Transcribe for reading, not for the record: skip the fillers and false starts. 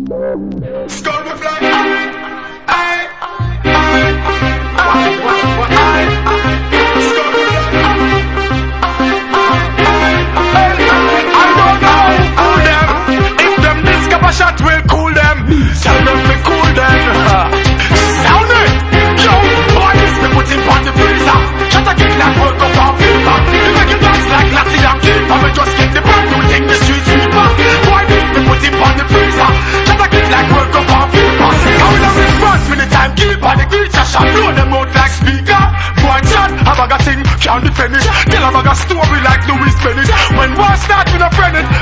Skull me fly. Shot will cool them. Tell them to cool them. Sound it. Yo, boy, this me put him on the freezer. Shut a kick like work up on fever. You make him dance like Lassie and Keeper. We just get the brand new thing, the street sweeper. Boy, this me put him on the freezer. Shut a kick like work up on fever. How the response with the timekeeper? The creature shot blow them out like speaker. Boy, chat, a bag of thing, can't defend it. Tell a bag of story like Louis Bennett. When war start with a friend it.